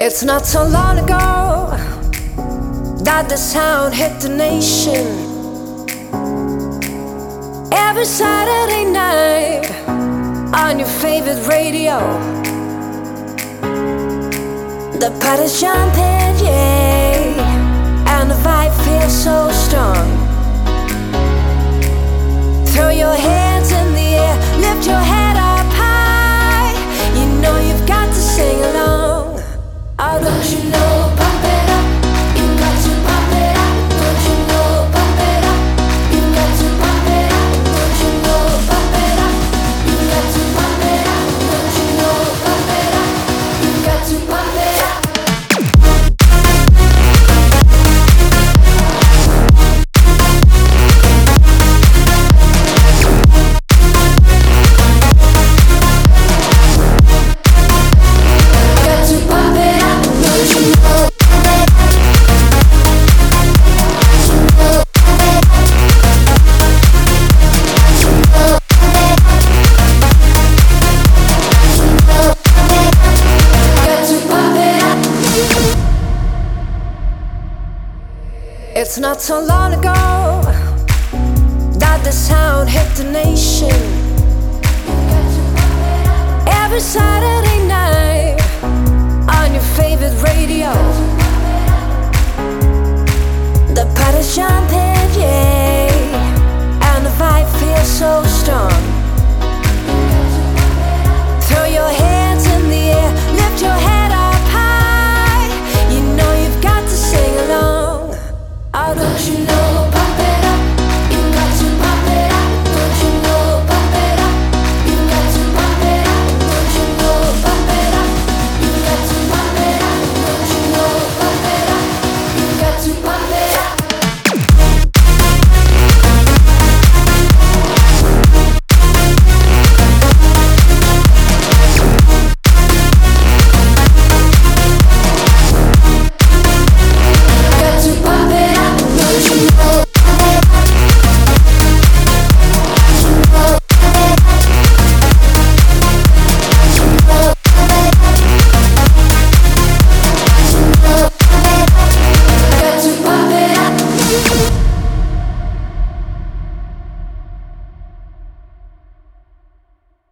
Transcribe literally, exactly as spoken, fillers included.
It's not so long ago that the sound hit the nation. Every Saturday night on your favorite radio, the party's jumping, yeah, and the vibe feels so strong. Throw your hands in the air, lift your head up high. You know you've got to sing along. Oh, don't you know, pump it up. You got to pump it up. Don't you know, pump it up. You got to pump it up. Don't you know, pump it up. You got to pump it up. Don't you know, pump it up. You got to pump it up. It's not so long ago that the sound hit the nation. Every Saturday night